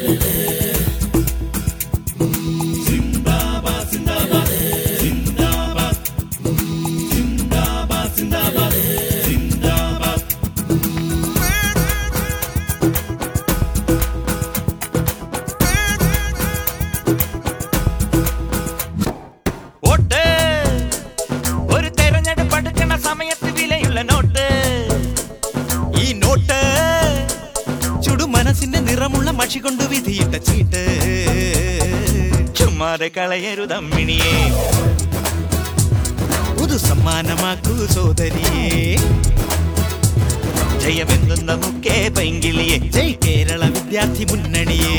നിറമുള്ള മഷി കൊണ്ട് വിധിയിട്ട ചീട്ട് ചുമ്മാതെ കളയരുതമ്മിണിയെ പുതു സമ്മാനമാക്കൂ സോദരിയെ ജയമെന്തുന്ന മുക്കേ പൈങ്കിളിയെ ജയ് കേരള വിദ്യാർത്ഥി മുന്നണിയെ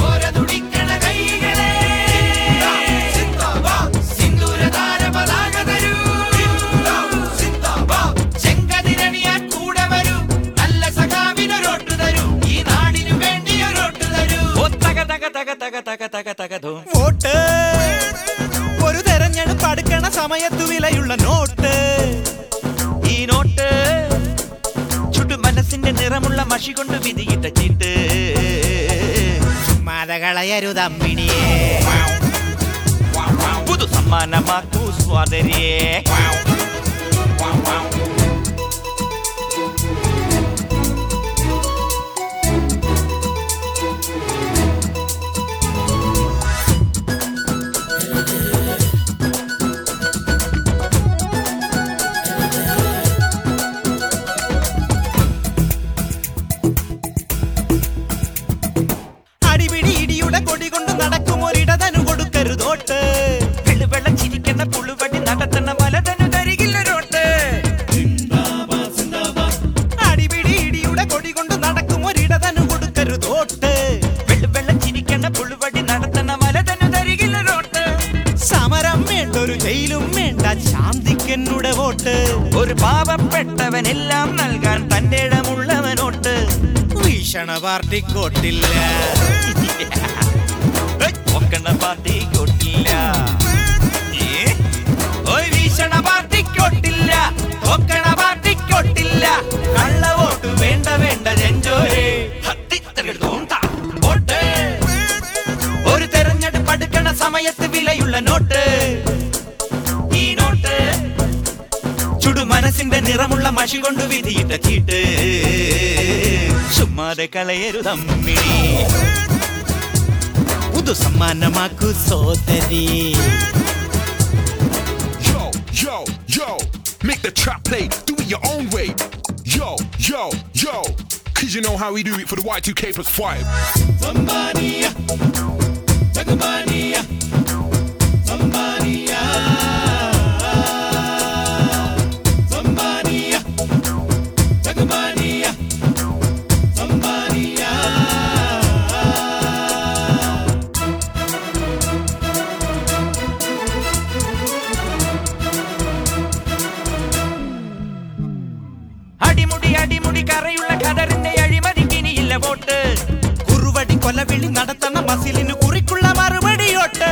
വോട്ട് ഒരു തെരഞ്ഞെടുപ്പ് അടുക്കണ സമയത്തു വിലയുള്ള നോട്ട് ഈ നോട്ട് ചുട്ടു മനസ്സിന്റെ നിറമുള്ള മഷി കൊണ്ട് വിധിയിട്ട ചീട്ട് ചുമ്മാതെ കളയരുതമ്മിണിയെ പുതു സമ്മാനമാക്കൂ സ്വാതരിയെ കൊടി കൊണ്ട് നടക്കും ഒരിടതനു കൊടുക്കരുതോട്ട് വെള്ളം ചിരിക്കുന്ന പുളുവടി നടത്തണ വലതനു തരികില്ലൊരോട്ട് അടിപിടി ഇടിയുടെ കൊടി കൊണ്ട് നടക്കും ഒരിടതനു കൊടുക്കരുതോട്ട് വെള്ളം ചിരിക്കുന്ന പുളുവടി നടത്തണ വലതനു തരികില്ലൊരോട്ട് സമരം വേണ്ട ഒരു ജയിലും വേണ്ട ശാന്തിക്കെന്നുടെ വോട്ട് ഒരു പാവപ്പെട്ടവനെല്ലാം നൽകാൻ തന്റെ ഇടമുള്ളവനോട്ട് ഭീഷണ പാർട്ടിക്കോട്ടില്ല പാർട്ടി കൊട്ടില്ല ഭീഷണ പാർട്ടി കൊട്ടില്ല പാർട്ടി കൊട്ടില്ല കള്ള വോട്ട് വേണ്ട വേണ്ട ജഞ്ചോരെ ഒരു തെരഞ്ഞെടുപ്പ് അടുക്കണ സമയത്ത് വിലയുള്ള നോട്ട് ഈ നോട്ട് ചുടു മനസ്സിന്റെ നിറമുള്ള മഷി കൊണ്ട് വിധിയിട്ട ചീട്ട് ചുമ്മാതെ കളയരുതമ്മിണി പുതു സമ്മാനമാക്കൂ സോദരി Yo, yo, yo, make the trap play, do it your own way. Yo, yo, yo, cause you know how we do it for the Y2K plus 5. Somebody, somebody, somebody, somebody, somebody, somebody. അടിമുടി കറയുള്ള ഖദറിന്റെ അഴിമതിക്കിനിയില്ല vote കുറുവടി കൊലവിളി നടത്തണ മസിലിന് കുറിക്കുള്ള മറുപടിയോട്ട്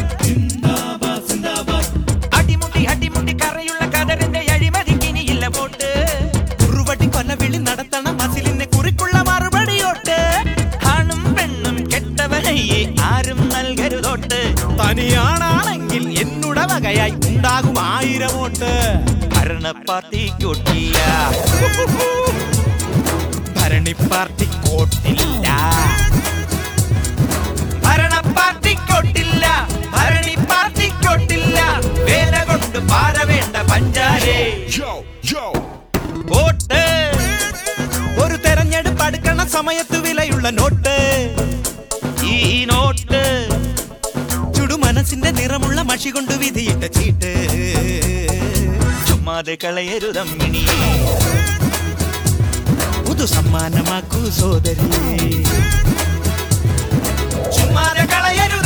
അടിമുടി കറയുള്ള ഖദറിന്റെ അഴിമതിക്കിനിയില്ല vote കുറുവടി കൊലവിളി നടത്തണ മസിലിന് കുറിക്കുള്ള മറുപടിയോട്ട് ആണും പെണ്ണും കെട്ടവനയെ ആരും നൽകരുതോട്ട് തനിയാണെങ്കിൽ എന്നുടെ വകയായി ഉണ്ടാകും 1000 vote ഭരണ പാർട്ടി കൊട്ടില്ല ഭരണി പാർട്ടി കോട്ടില്ല ഭരണ പാർട്ടി കൊട്ടില്ല ഭരണി പാർട്ടി കൊട്ടില്ല വേല കൊണ്ട് പാര വേണ്ട പഞ്ചാരേ വോട്ട് ഒരു തെരഞ്ഞെടുപ്പ് അടുക്കണ സമയത്ത് വിലയുള്ള നോട്ട് ഈ നോട്ട് ചുടു മനസ്സിന്റെ നിറമുള്ള മഷി കൊണ്ട് വിധിയിട്ട ചീട്ട് ചുമ്മാതെ കളയരുതമ്മിണി പുതു സമ്മാനമാക്കൂ സോദരി ചുമ്മാതെ കളയരു